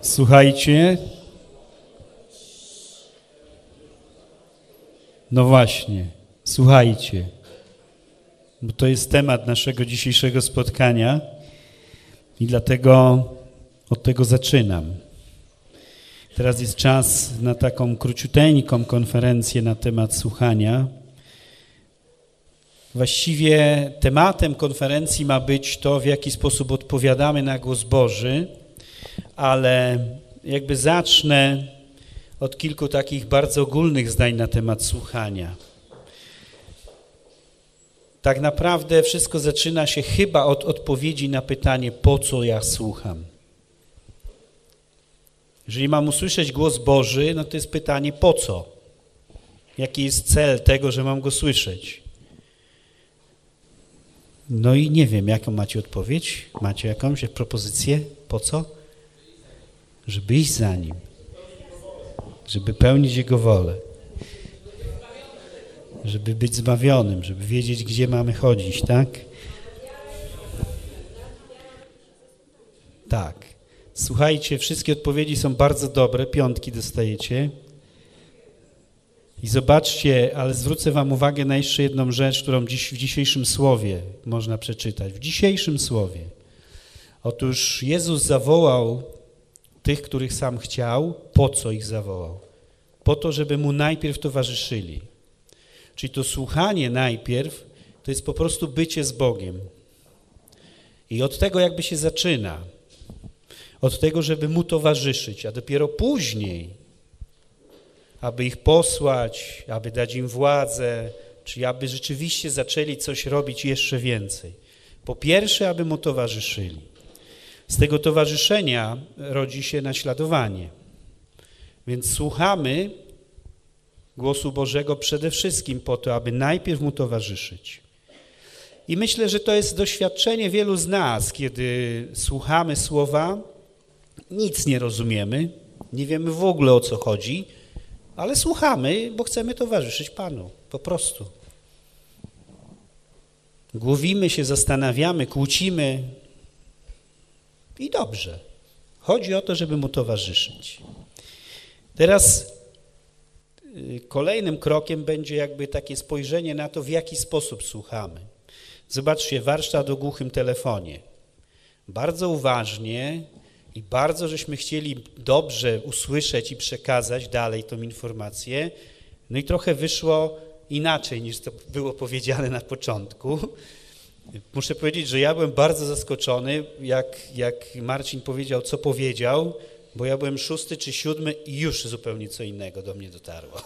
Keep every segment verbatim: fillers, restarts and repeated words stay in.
Słuchajcie. No właśnie, słuchajcie, bo to jest temat naszego dzisiejszego spotkania i dlatego od tego zaczynam. Teraz jest czas na taką króciuteńką konferencję na temat słuchania. Właściwie tematem konferencji ma być to, w jaki sposób odpowiadamy na głos Boży, ale jakby zacznę od kilku takich bardzo ogólnych zdań na temat słuchania. Tak naprawdę wszystko zaczyna się chyba od odpowiedzi na pytanie, po co ja słucham. Jeżeli mam usłyszeć głos Boży, no to jest pytanie, po co? Jaki jest cel tego, że mam go słyszeć? No i nie wiem, jaką macie odpowiedź? Macie jakąś propozycję? Po co? Żeby iść za Nim. Żeby pełnić Jego wolę. Żeby być zbawionym, żeby wiedzieć, gdzie mamy chodzić, tak? Tak. Słuchajcie, wszystkie odpowiedzi są bardzo dobre, piątki dostajecie. I zobaczcie, ale zwrócę wam uwagę na jeszcze jedną rzecz, którą dziś w dzisiejszym słowie można przeczytać. W dzisiejszym słowie. Otóż Jezus zawołał tych, których sam chciał. Po co ich zawołał? Po to, żeby Mu najpierw towarzyszyli. Czyli to słuchanie najpierw to jest po prostu bycie z Bogiem. I od tego jakby się zaczyna. Od tego, żeby Mu towarzyszyć, a dopiero później, aby ich posłać, aby dać im władzę, czy aby rzeczywiście zaczęli coś robić jeszcze więcej. Po pierwsze, aby Mu towarzyszyli. Z tego towarzyszenia rodzi się naśladowanie. Więc słuchamy głosu Bożego przede wszystkim po to, aby najpierw Mu towarzyszyć. I myślę, że to jest doświadczenie wielu z nas, kiedy słuchamy słowa, nic nie rozumiemy, nie wiemy w ogóle, o co chodzi, ale słuchamy, bo chcemy towarzyszyć Panu, po prostu. Głowimy się, zastanawiamy, kłócimy i dobrze. Chodzi o to, żeby Mu towarzyszyć. Teraz kolejnym krokiem będzie jakby takie spojrzenie na to, w jaki sposób słuchamy. Zobaczcie, warsztat o głuchym telefonie. Bardzo uważnie i bardzo żeśmy chcieli dobrze usłyszeć i przekazać dalej tą informację. No i trochę wyszło inaczej, niż to było powiedziane na początku. Muszę powiedzieć, że ja byłem bardzo zaskoczony, jak, jak Marcin powiedział, co powiedział, bo ja byłem szósty czy siódmy i już zupełnie co innego do mnie dotarło.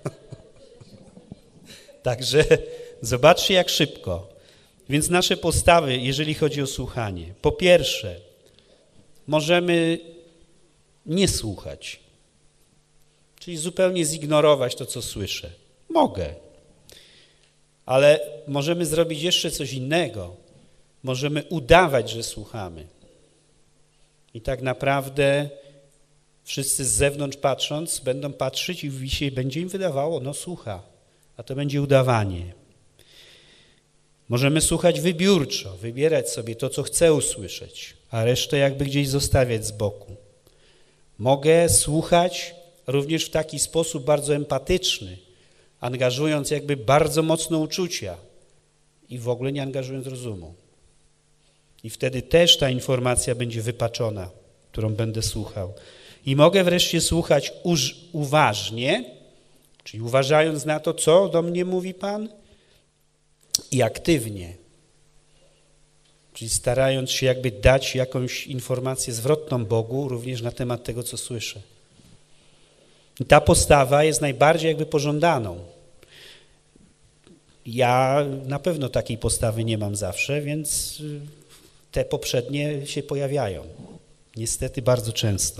Także zobaczcie, jak szybko. Więc nasze postawy, jeżeli chodzi o słuchanie. Po pierwsze, możemy nie słuchać, czyli zupełnie zignorować to, co słyszę. Mogę, ale możemy zrobić jeszcze coś innego. Możemy udawać, że słuchamy. I tak naprawdę wszyscy z zewnątrz patrząc, będą patrzeć i się będzie im wydawało, no słucha, a to będzie udawanie. Możemy słuchać wybiórczo, wybierać sobie to, co chcę usłyszeć, a resztę jakby gdzieś zostawiać z boku. Mogę słuchać również w taki sposób bardzo empatyczny, angażując jakby bardzo mocno uczucia i w ogóle nie angażując rozumu. I wtedy też ta informacja będzie wypaczona, którą będę słuchał. I mogę wreszcie słuchać uż, uważnie, czyli uważając na to, co do mnie mówi Pan, i aktywnie, czyli starając się jakby dać jakąś informację zwrotną Bogu również na temat tego, co słyszę. I ta postawa jest najbardziej jakby pożądaną. Ja na pewno takiej postawy nie mam zawsze, więc te poprzednie się pojawiają. Niestety bardzo często.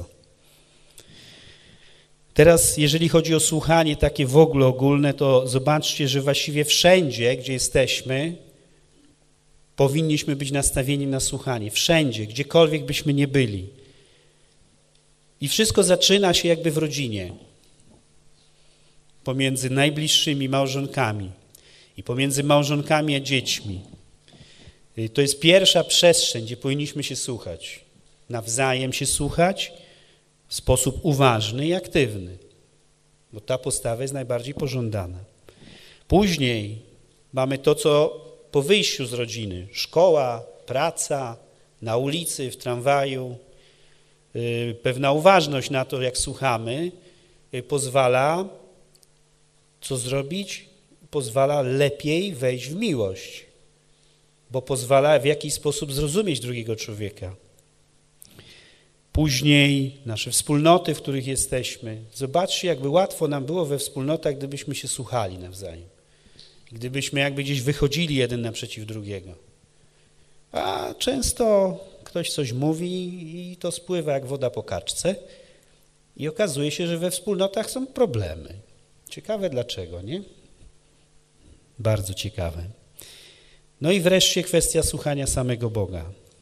Teraz, jeżeli chodzi o słuchanie takie w ogóle ogólne, to zobaczcie, że właściwie wszędzie, gdzie jesteśmy, powinniśmy być nastawieni na słuchanie. Wszędzie, gdziekolwiek byśmy nie byli. I wszystko zaczyna się jakby w rodzinie. Pomiędzy najbliższymi małżonkami i pomiędzy małżonkami a dziećmi. To jest pierwsza przestrzeń, gdzie powinniśmy się słuchać. Nawzajem się słuchać w sposób uważny i aktywny, bo ta postawa jest najbardziej pożądana. Później mamy to, co po wyjściu z rodziny, szkoła, praca, na ulicy, w tramwaju, pewna uważność na to, jak słuchamy, pozwala co zrobić? Pozwala lepiej wejść w miłość, bo pozwala w jakiś sposób zrozumieć drugiego człowieka. Później nasze wspólnoty, w których jesteśmy. Zobaczcie, jakby łatwo nam było we wspólnotach, gdybyśmy się słuchali nawzajem. Gdybyśmy jakby gdzieś wychodzili jeden naprzeciw drugiego. A często ktoś coś mówi i to spływa jak woda po kaczce i okazuje się, że we wspólnotach są problemy. Ciekawe dlaczego, nie? Bardzo ciekawe. No i wreszcie kwestia słuchania samego Boga.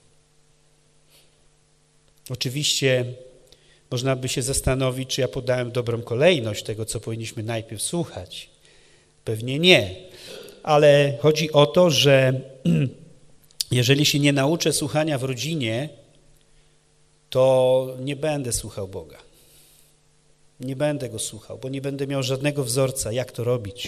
Oczywiście można by się zastanowić, czy ja podałem dobrą kolejność tego, co powinniśmy najpierw słuchać. Pewnie nie, ale chodzi o to, że jeżeli się nie nauczę słuchania w rodzinie, to nie będę słuchał Boga. Nie będę Go słuchał, bo nie będę miał żadnego wzorca, jak to robić.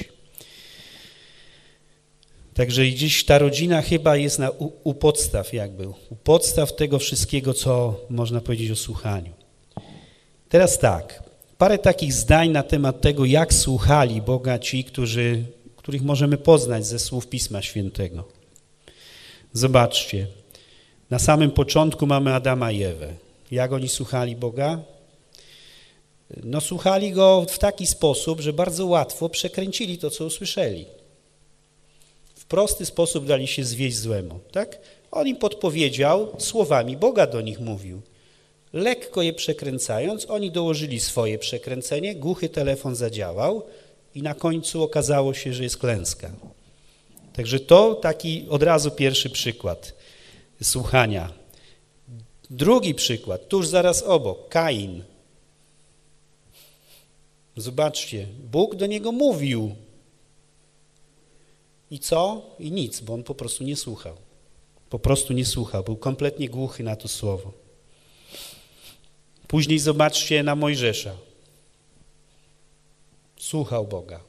Także gdzieś ta rodzina chyba jest na, u, u podstaw jakby, u podstaw tego wszystkiego, co można powiedzieć o słuchaniu. Teraz tak, parę takich zdań na temat tego, jak słuchali Boga ci, którzy, których możemy poznać ze słów Pisma Świętego. Zobaczcie, na samym początku mamy Adama i Ewę. Jak oni słuchali Boga? No słuchali Go w taki sposób, że bardzo łatwo przekręcili to, co usłyszeli. W prosty sposób dali się zwieść złemu, tak? On im podpowiedział, słowami Boga do nich mówił. Lekko je przekręcając, oni dołożyli swoje przekręcenie, głuchy telefon zadziałał i na końcu okazało się, że jest klęska. Także to taki od razu pierwszy przykład słuchania. Drugi przykład, tuż zaraz obok, Kain. Zobaczcie, Bóg do niego mówił. I co? I nic, bo on po prostu nie słuchał. Po prostu nie słuchał, był kompletnie głuchy na to słowo. Później zobaczcie na Mojżesza. Słuchał Boga.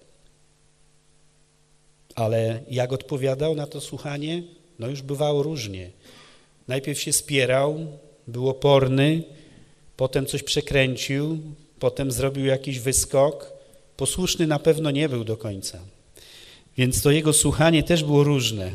Ale jak odpowiadał na to słuchanie? No już bywało różnie. Najpierw się spierał, był oporny, potem coś przekręcił, potem zrobił jakiś wyskok. Posłuszny na pewno nie był do końca. Więc to jego słuchanie też było różne.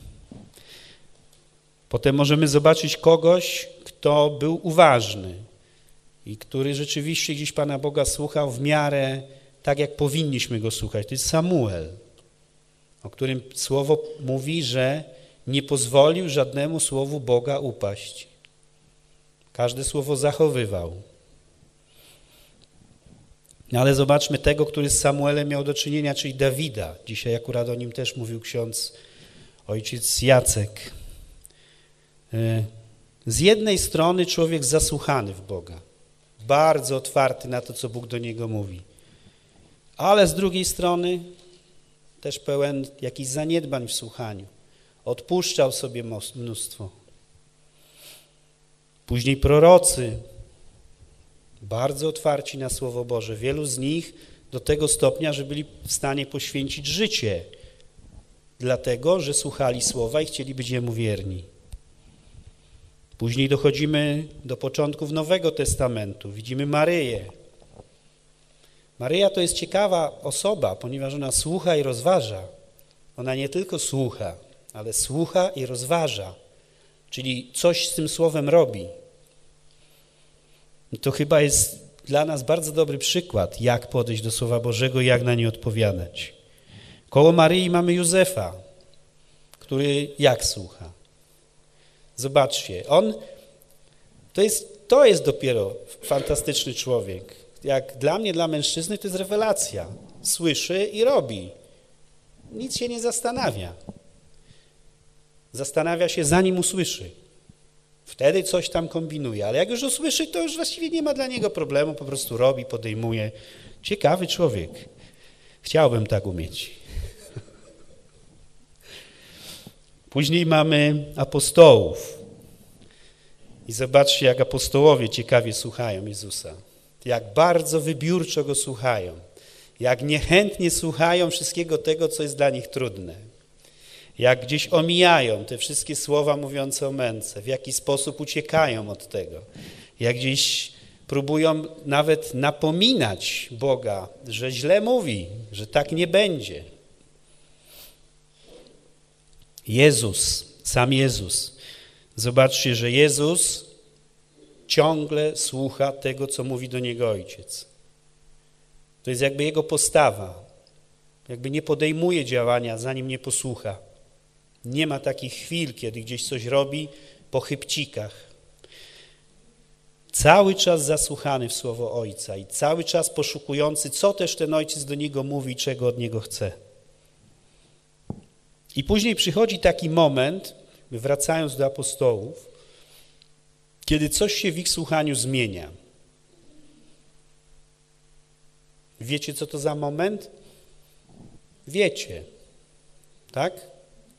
Potem możemy zobaczyć kogoś, kto był uważny i który rzeczywiście gdzieś Pana Boga słuchał w miarę tak, jak powinniśmy Go słuchać. To jest Samuel, o którym słowo mówi, że nie pozwolił żadnemu słowu Boga upaść. Każde słowo zachowywał. Ale zobaczmy tego, który z Samuelem miał do czynienia, czyli Dawida. Dzisiaj akurat o nim też mówił ksiądz ojciec Jacek. Z jednej strony człowiek zasłuchany w Boga, bardzo otwarty na to, co Bóg do niego mówi, ale z drugiej strony też pełen jakichś zaniedbań w słuchaniu. Odpuszczał sobie mnóstwo. Później prorocy, bardzo otwarci na Słowo Boże. Wielu z nich do tego stopnia, że byli w stanie poświęcić życie, dlatego, że słuchali Słowa i chcieli być Jemu wierni. Później dochodzimy do początków Nowego Testamentu. Widzimy Maryję. Maryja to jest ciekawa osoba, ponieważ ona słucha i rozważa. Ona nie tylko słucha, ale słucha i rozważa, czyli coś z tym słowem robi. I to chyba jest dla nas bardzo dobry przykład, jak podejść do Słowa Bożego i jak na nie odpowiadać. Koło Maryi mamy Józefa, który jak słucha? Zobaczcie, on, to jest, to jest dopiero fantastyczny człowiek. Jak dla mnie, dla mężczyzny to jest rewelacja. Słyszy i robi. Nic się nie zastanawia. Zastanawia się, zanim usłyszy. Wtedy coś tam kombinuje, ale jak już usłyszy, to już właściwie nie ma dla niego problemu, po prostu robi, podejmuje. Ciekawy człowiek. Chciałbym tak umieć. Później mamy apostołów. I zobaczcie, jak apostołowie ciekawie słuchają Jezusa. Jak bardzo wybiórczo Go słuchają. Jak niechętnie słuchają wszystkiego tego, co jest dla nich trudne. Jak gdzieś omijają te wszystkie słowa mówiące o męce. W jaki sposób uciekają od tego. Jak gdzieś próbują nawet napominać Boga, że źle mówi, że tak nie będzie. Jezus, sam Jezus. Zobaczcie, że Jezus ciągle słucha tego, co mówi do Niego Ojciec. To jest jakby Jego postawa. Jakby nie podejmuje działania, zanim nie posłucha. Nie ma takich chwil, kiedy gdzieś coś robi po chybcikach. Cały czas zasłuchany w słowo Ojca i cały czas poszukujący, co też ten Ojciec do Niego mówi i czego od Niego chce. I później przychodzi taki moment, wracając do apostołów, kiedy coś się w ich słuchaniu zmienia. Wiecie, co to za moment? Wiecie, tak?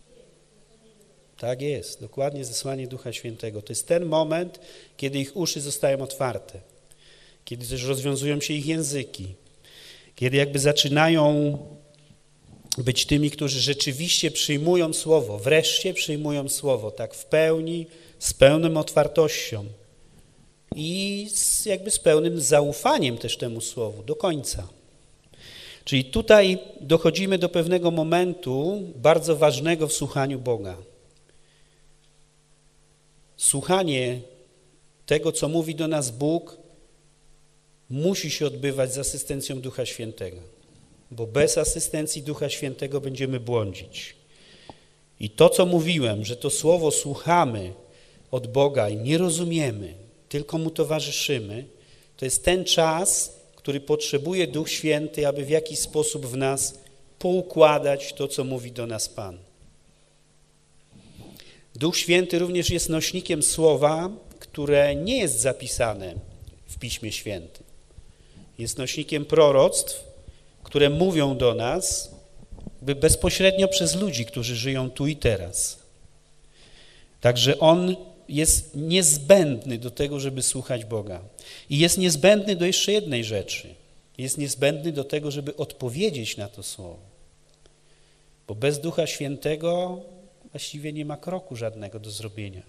Tak jest, dokładnie zesłanie Ducha Świętego. To jest ten moment, kiedy ich uszy zostają otwarte, kiedy też rozwiązują się ich języki, kiedy jakby zaczynają być tymi, którzy rzeczywiście przyjmują Słowo, wreszcie przyjmują Słowo, tak w pełni, z pełną otwartością i z, jakby z pełnym zaufaniem też temu Słowu, do końca. Czyli tutaj dochodzimy do pewnego momentu bardzo ważnego w słuchaniu Boga. Słuchanie tego, co mówi do nas Bóg, musi się odbywać z asystencją Ducha Świętego, bo bez asystencji Ducha Świętego będziemy błądzić. I to, co mówiłem, że to Słowo słuchamy od Boga i nie rozumiemy, tylko Mu towarzyszymy, to jest ten czas, który potrzebuje Duch Święty, aby w jakiś sposób w nas poukładać to, co mówi do nas Pan. Duch Święty również jest nośnikiem Słowa, które nie jest zapisane w Piśmie Świętym. Jest nośnikiem proroctw, które mówią do nas by bezpośrednio przez ludzi, którzy żyją tu i teraz. Także On jest niezbędny do tego, żeby słuchać Boga. I jest niezbędny do jeszcze jednej rzeczy. Jest niezbędny do tego, żeby odpowiedzieć na to Słowo. Bo bez Ducha Świętego właściwie nie ma kroku żadnego do zrobienia.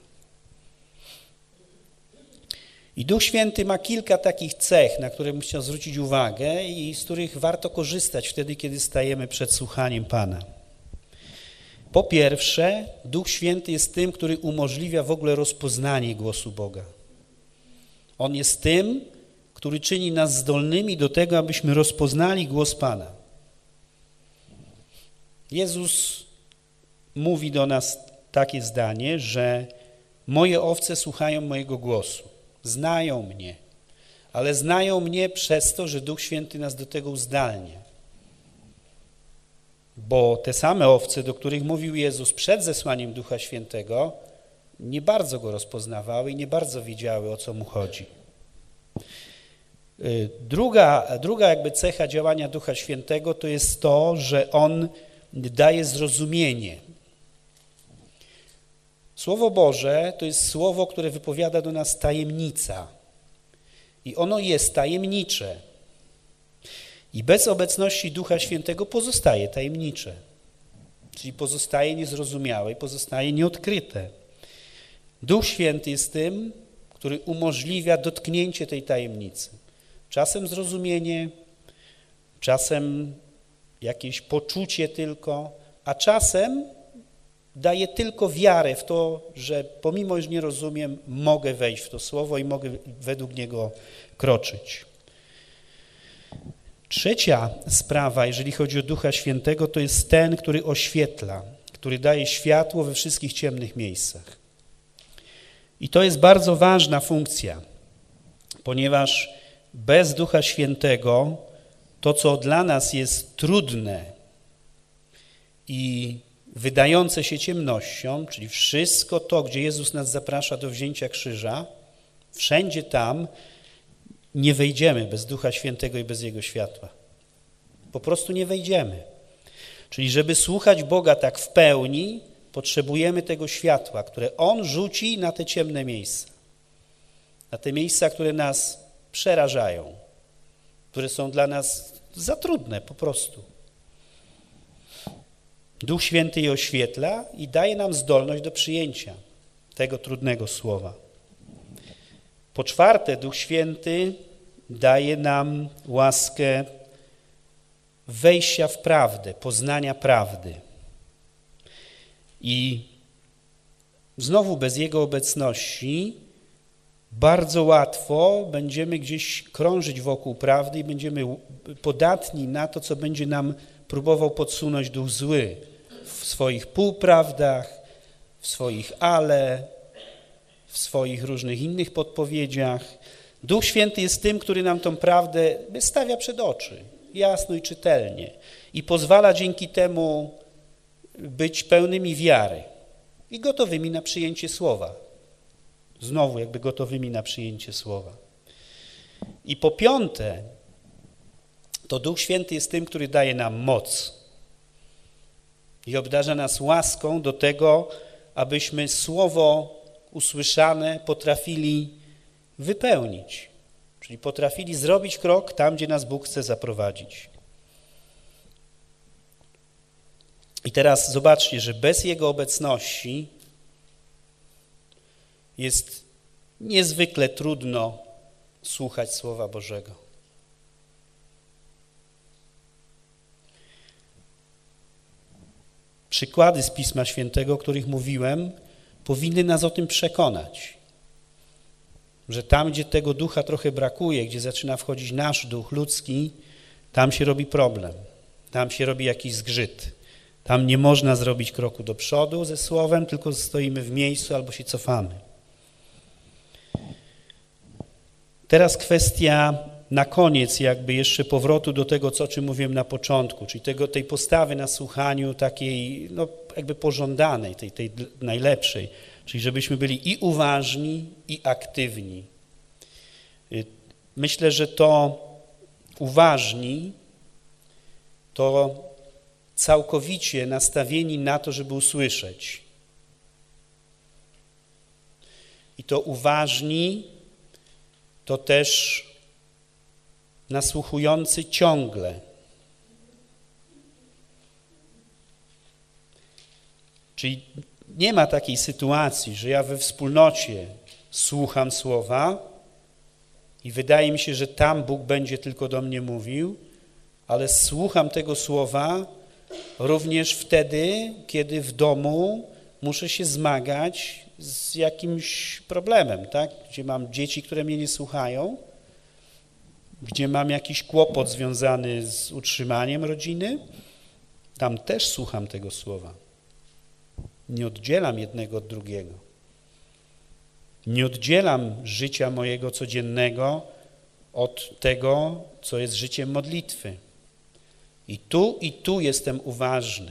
I Duch Święty ma kilka takich cech, na które bym chciał zwrócić uwagę i z których warto korzystać wtedy, kiedy stajemy przed słuchaniem Pana. Po pierwsze, Duch Święty jest tym, który umożliwia w ogóle rozpoznanie głosu Boga. On jest tym, który czyni nas zdolnymi do tego, abyśmy rozpoznali głos Pana. Jezus mówi do nas takie zdanie, że moje owce słuchają mojego głosu, znają mnie, ale znają mnie przez to, że Duch Święty nas do tego uzdalnia. Bo te same owce, do których mówił Jezus przed zesłaniem Ducha Świętego, nie bardzo Go rozpoznawały i nie bardzo wiedziały, o co Mu chodzi. Druga, druga jakby cecha działania Ducha Świętego to jest to, że On daje zrozumienie. Słowo Boże to jest słowo, które wypowiada do nas tajemnica. I ono jest tajemnicze. I bez obecności Ducha Świętego pozostaje tajemnicze. Czyli pozostaje niezrozumiałe i pozostaje nieodkryte. Duch Święty jest tym, który umożliwia dotknięcie tej tajemnicy. Czasem zrozumienie, czasem jakieś poczucie tylko, a czasem daje tylko wiarę w to, że pomimo, że nie rozumiem, mogę wejść w to słowo i mogę według niego kroczyć. Trzecia sprawa, jeżeli chodzi o Ducha Świętego, to jest ten, który oświetla, który daje światło we wszystkich ciemnych miejscach. I to jest bardzo ważna funkcja, ponieważ bez Ducha Świętego to, co dla nas jest trudne i wydające się ciemnością, czyli wszystko to, gdzie Jezus nas zaprasza do wzięcia krzyża, wszędzie tam nie wejdziemy bez Ducha Świętego i bez Jego światła. Po prostu nie wejdziemy. Czyli żeby słuchać Boga tak w pełni, potrzebujemy tego światła, które On rzuci na te ciemne miejsca. na te miejsca, które nas przerażają, które są dla nas za trudne po prostu. Duch Święty je oświetla i daje nam zdolność do przyjęcia tego trudnego słowa. Po czwarte, Duch Święty daje nam łaskę wejścia w prawdę, poznania prawdy. I znowu bez Jego obecności bardzo łatwo będziemy gdzieś krążyć wokół prawdy i będziemy podatni na to, co będzie nam próbował podsunąć duch zły w swoich półprawdach, w swoich ale, w swoich różnych innych podpowiedziach. Duch Święty jest tym, który nam tą prawdę stawia przed oczy, jasno i czytelnie i pozwala dzięki temu być pełnymi wiary i gotowymi na przyjęcie słowa. Znowu jakby gotowymi na przyjęcie słowa. I po piąte, to Duch Święty jest tym, który daje nam moc i obdarza nas łaską do tego, abyśmy słowo usłyszane potrafili wypełnić, czyli potrafili zrobić krok tam, gdzie nas Bóg chce zaprowadzić. I teraz zobaczcie, że bez Jego obecności jest niezwykle trudno słuchać Słowa Bożego. Przykłady z Pisma Świętego, o których mówiłem, powinny nas o tym przekonać, że tam, gdzie tego ducha trochę brakuje, gdzie zaczyna wchodzić nasz duch ludzki, tam się robi problem, tam się robi jakiś zgrzyt. Tam nie można zrobić kroku do przodu ze słowem, tylko stoimy w miejscu albo się cofamy. Teraz kwestia na koniec jakby jeszcze powrotu do tego, co, o czym mówiłem na początku, czyli tego, tej postawy na słuchaniu takiej no, jakby pożądanej, tej, tej najlepszej, czyli żebyśmy byli i uważni, i aktywni. Myślę, że to uważni to całkowicie nastawieni na to, żeby usłyszeć. I to uważni to też nasłuchujący ciągle. Czyli nie ma takiej sytuacji, że ja we wspólnocie słucham słowa i wydaje mi się, że tam Bóg będzie tylko do mnie mówił, ale słucham tego słowa również wtedy, kiedy w domu muszę się zmagać z jakimś problemem, tak? Gdzie mam dzieci, które mnie nie słuchają, gdzie mam jakiś kłopot związany z utrzymaniem rodziny, tam też słucham tego słowa. Nie oddzielam jednego od drugiego. Nie oddzielam życia mojego codziennego od tego, co jest życiem modlitwy. I tu, i tu jestem uważny.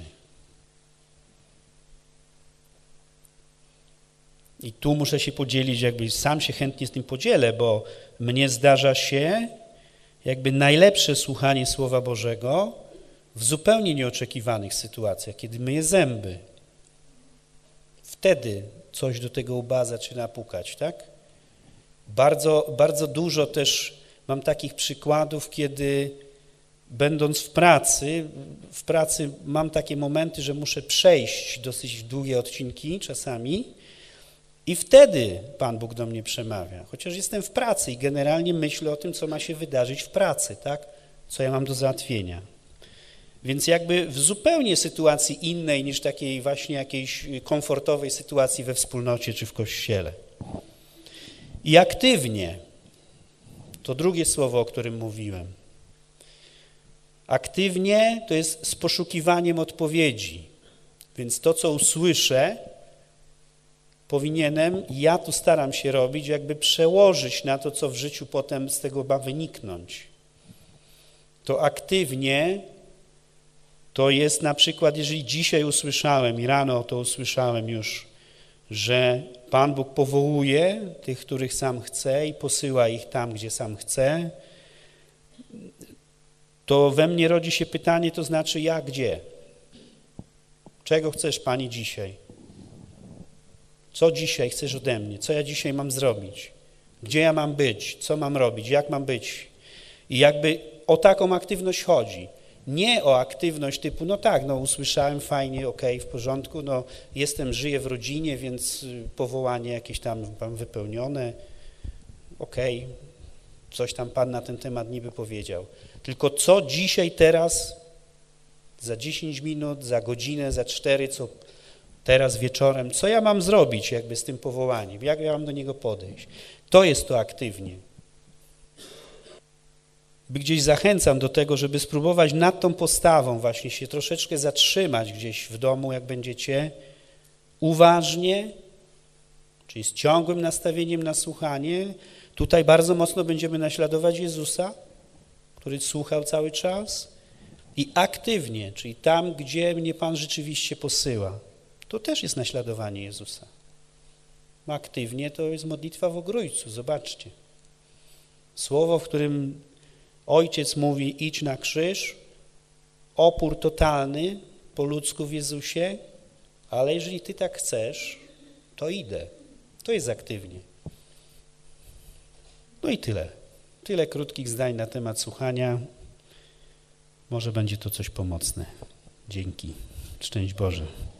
I tu muszę się podzielić, jakby sam się chętnie z tym podzielę, bo mnie zdarza się jakby najlepsze słuchanie Słowa Bożego w zupełnie nieoczekiwanych sytuacjach, kiedy myję zęby. Wtedy coś do tego łba zaczyna pukać, tak? Bardzo, bardzo dużo też mam takich przykładów, kiedy będąc w pracy, w pracy mam takie momenty, że muszę przejść dosyć długie odcinki czasami i wtedy Pan Bóg do mnie przemawia. Chociaż jestem w pracy i generalnie myślę o tym, co ma się wydarzyć w pracy, tak? Co ja mam do załatwienia. Więc jakby w zupełnie sytuacji innej niż takiej właśnie jakiejś komfortowej sytuacji we wspólnocie czy w kościele. I aktywnie, to drugie słowo, o którym mówiłem. Aktywnie to jest z poszukiwaniem odpowiedzi. Więc to, co usłyszę, powinienem, ja tu staram się robić, jakby przełożyć na to, co w życiu potem z tego ma wyniknąć. To aktywnie to jest na przykład, jeżeli dzisiaj usłyszałem i rano to usłyszałem już, że Pan Bóg powołuje tych, których sam chce i posyła ich tam, gdzie sam chce, to we mnie rodzi się pytanie, to znaczy ja gdzie? Czego chcesz, Pani, dzisiaj? Co dzisiaj chcesz ode mnie? Co ja dzisiaj mam zrobić? Gdzie ja mam być? Co mam robić? Jak mam być? I jakby o taką aktywność chodzi. Nie o aktywność typu, no tak, no usłyszałem, fajnie, okej, okay, w porządku, no jestem, żyję w rodzinie, więc powołanie jakieś tam mam wypełnione, okej, okay, coś tam Pan na ten temat niby powiedział. Tylko co dzisiaj, teraz, za dziesięć minut, za godzinę, za cztery, co teraz wieczorem, co ja mam zrobić jakby z tym powołaniem, jak ja mam do niego podejść? To jest to aktywnie. By gdzieś zachęcam do tego, żeby spróbować nad tą postawą właśnie się troszeczkę zatrzymać gdzieś w domu, jak będziecie, uważnie, czyli z ciągłym nastawieniem na słuchanie. Tutaj bardzo mocno będziemy naśladować Jezusa, który słuchał cały czas, i aktywnie, czyli tam, gdzie mnie Pan rzeczywiście posyła. To też jest naśladowanie Jezusa. Aktywnie to jest modlitwa w Ogrójcu, zobaczcie. Słowo, w którym Ojciec mówi, idź na krzyż, opór totalny po ludzku w Jezusie, ale jeżeli Ty tak chcesz, to idę. To jest aktywnie. No i tyle. Tyle krótkich zdań na temat słuchania. Może będzie to coś pomocne. Dzięki. Szczęść Boże.